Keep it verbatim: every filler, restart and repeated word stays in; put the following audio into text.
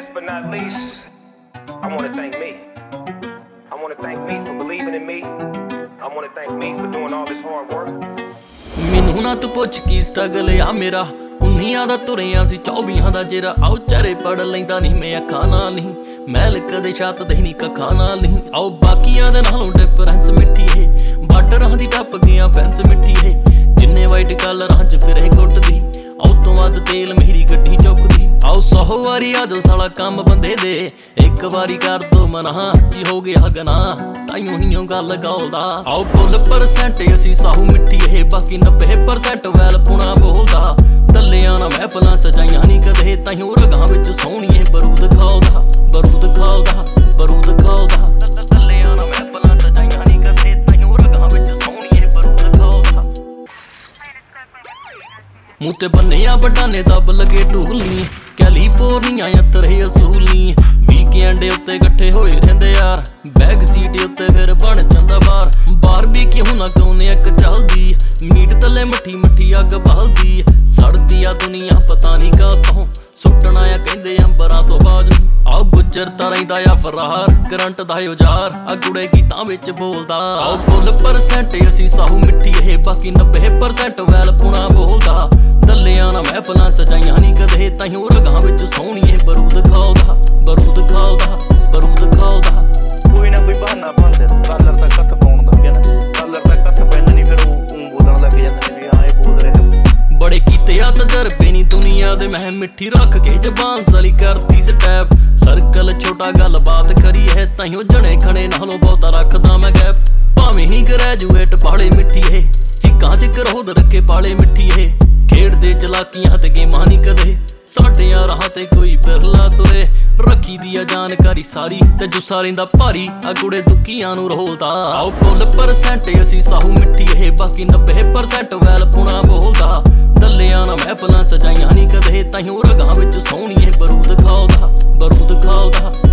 Last but not least, I want to thank me. I want to thank me for believing in me. I want to thank me for doing all this hard work. ਮੈਨੂੰ ਨਾ ਤੂੰ ਪੁੱਛ ਕੀ struggle ਆ ਮੇਰਾ, ਉਨੀਆਂ ਦਾ ਤੁਰਿਆ ਸੀ ਚੌਬੀਆਂ ਦਾ ਜਿਹੜਾ। ਆਓ ਚਾਰੇ ਪੜ ਲੈਂਦਾ ਨਹੀਂ ਮੈਂ ਅੱਖਾਂ ਨਾਲ ਨਹੀਂ, ਮੈਲ ਕਦੇ ਛੱਤ ਦੇ ਨਹੀਂ ਕੱਖਾਂ ਨਾਲ ਨਹੀਂ। ਆਓ ਬਾਕੀਆਂ ਦੇ ਨਾਲੋਂ ਡਿਫਰੈਂਸ ਮਿੱਠੀ ਏ, ਬਾਰਡਰਾਂ ਦੀ ਟੱਪ ਗਿਆ ਫੈਂਸ ਮਿੱਠੀ ਏ। ਜਿੰਨੇ ਵਾਈਟ ਕਲਰਾਂ 'ਚ ਫਿਰੇ ਕੁੱਟਦੀ, ਆਓ ਤੋਂ ਵੱਧ ਤੇਲ ਮੇਰੀ ਗੱਡੀ ਚੁੱਕਦੀ। ਆਓ ਸੌ ਵਾਰੀ ਆ ਜੋ ਸਾਲਾ ਕੰਮ ਬੰਦੇ ਦੇ, ਇੱਕ ਵਾਰੀ ਕਰ ਦੋ ਮਨਾ ਜੀ ਹੋ ਗਿਆ ਗਨਾ, ਤਾਈਓ ਹੀਓ ਗੱਲ ਗਾਉਦਾ। ਆਓ ਕੁੱਲ ਪਰਸੈਂਟ ਅਸੀਂ ਸਾਹੂ ਮਿੱਠੀ ਇਹ, ਬਾਕੀ ਨੱਬੇ ਪਰਸੈਂਟ ਵੈਲ ਪੁਣਾ ਬੋਲਦਾ। ਦੱਲਿਆਂ ਨਾ ਮਹਿਫਲਾਂ ਸਜਾਈਆਂ ਨਹੀਂ ਕਦੇ, ਤਾਈਓ ਰਗਾਂ ਵਿੱਚ ਸੋਹਣੀਏ ਬਰੂਦ ਖਾਲਦਾ, ਬਰੂਦ ਖਾਲਦਾ, ਬਰੂਦ ਖਾਲਦਾ। ਦੱਲਿਆਂ ਨਾ ਮਹਿਫਲਾਂ ਸਜਾਈਆਂ ਨਹੀਂ ਕਦੇ, ਤਾਈਓ ਰਗਾਂ ਵਿੱਚ ਸੋਹਣੀਏ ਬਰੂਦ ਖਾਲਦਾ। ਮੂੰਹ ਤੇ ਬੰਨਿਆ ਵੱਡਾਨੇ ਦੱਬ ਲਗੇ ਢੂਲਨੀ, ਕੈਲੀਫੋਰਨੀਆ ਯਤਰੇ ਅਸੂਲਨੀ। ਵੀਕਐਂਡ ਉੱਤੇ ਇਕੱਠੇ ਹੋਏ ਰਹਿੰਦੇ ਯਾਰ, ਬੈਗ ਸੀਟ ਉੱਤੇ ਫਿਰ ਬਣ ਜਾਂਦਾ ਬਾਰ। ਬਾਰਬੀਕਿਊ ਨਾ ਕਾਉਨੇ ਇੱਕ ਚੱਲਦੀ, ਮੀਟ ਥੱਲੇ ਮੱਠੀ ਮੱਠੀ ਅੱਗ ਬਲਦੀ। ਸੜਦੀ ਆ ਦੁਨੀਆ ਪਤਾ ਨਹੀਂ ਕਾਸ ਤੋਂ, ਸੁੱਟਣਾ ਆ ਕਹਿੰਦੇ ਅੰਬਰਾਂ ਤੋਂ ਬਾਜ। ਆਓ ਗੁੱਜਰ ਤਾਂ ਰਹਿੰਦਾ ਆ ਫਰਾਰ, ਕਰੰਟ ਦਾ ਔਜ਼ਾਰ ਆ ਗੁੜੇ ਗੀਤਾਂ ਵਿੱਚ ਬੋਲਦਾ। ਆਓ ਕੁੱਲ ਪਰਸੈਂਟ ਅਸੀਂ ਸਾਹੂ ਮਿੱਠੀ ਇਹ, ਬਾਕੀ ਨੱਬੇ ਪਰਸੈਂਟ ਵੈਲ ਪੁਣਾ ਬੋਲਦਾ। ਦੱਲਿਆਂ ਨਾ ਮਹਿਫਲਾਂ ਸਜਾਈਆਂ ਨਹੀਂ ਕਦੇ, ਤਾਈਓ ਰਗਾਂ ਵਿੱਚ ਸੋਹਣੀਏ ਬਰੂਦ ਖਾਲਦਾ, ਬਰੂਦ ਖਾਲਦਾ, ਬਰੂਦ ਖਾਲਦਾ। ਕੋਈ ਨਾ ਕੋਈ ਬਹਾਨਾ ਬਣਦੇ ਕਾਲਰ ਦਾ ਕੱਥ ਪਾਉਣ ਦਾ, ਕਹਿੰਦਾ ਕਾਲਰ ਦਾ ਕੱਥ ਪੈਂਦਾ ਨਹੀਂ, ਫਿਰ ਉਹ ਬੋਲਣ ਲੱਗ ਜਾਂਦੇ ਨੇ ਵੀ ਆਏ ਬੋਲ ਰਹੇ। ਬੜੇ ਕੀਤੇ ਆ ਤਜਰਬੇ ਨੀ ਦੁਨੀਆ ਦੇ, ਮੈਂ ਮਿੱਠੀ ਰੱਖ ਕੇ ਜ਼ਬਾਨ ਤਲੀ ਕਰਦੀ ਸਟੈਪ। ਸਰਕਲ ਛੋਟਾ ਗੱਲ ਬਾਤ ਕਰੀ ਹੈ, ਤਾਈਓ ਜਣੇ ਖਣੇ ਨਾਲੋਂ ਬਹੁਤਾ ਰੱਖਦਾ ਮੈਂ ਗੈਪ। ਭਾਵੇਂ ਹੀ ਗ੍ਰੈਜੂਏਟ ਬਾਲੇ ਮਿੱਠੀ ਏ, ਹਿੱਕਾਂ ਚ ਕਰੋਧ ਰੱਖੇ ਪਾਲੇ ਮਿੱਠੀ ਏ। ਖੇਡਦੇ ਚਲਾਕੀਆਂ ਤੇ ਗੇਮਾਂ ਨੀ ਕਦੇ, ਸਾਡੇ ਆ ਰਾਹਾਂ ਤੇ ਕੋਈ ਬਿਰਲਾ ਤੁਰੇ। ਰੱਖੀ ਦੀ ਆ ਜਾਣਕਾਰੀ ਸਾਰੀ ਤੇ ਜੁੱਸਾ ਰਹਿੰਦਾ ਭਾਰੀ, ਆ ਗੁੜੇ ਦੁੱਕੀਆਂ ਨੂੰ ਰੋਲਦਾ। ਆਓ ਕੁੱਲ ਪਰਸੈਂਟ ਅਸੀਂ ਸਾਹੂ ਮਿੱਠੀ ਇਹ, ਬਾਕੀ ਨੱਬੇ ਪਰਸੈਂਟ ਵੈਲ ਪੁਣਾ ਬੋਲਦਾ। ਦੱਲਿਆਂ ਨਾ ਮਹਿਫਲਾਂ ਸਜਾਈਆਂ ਨਹੀਂ ਕਦੇ, ਤਾਈਓ ਰਗਾਂ ਵਿੱਚ ਸੋਹਣੀਏ ਬਰੂਦ ਖਾਲਦਾ, ਬਰੂਦ ਖਾਲਦਾ।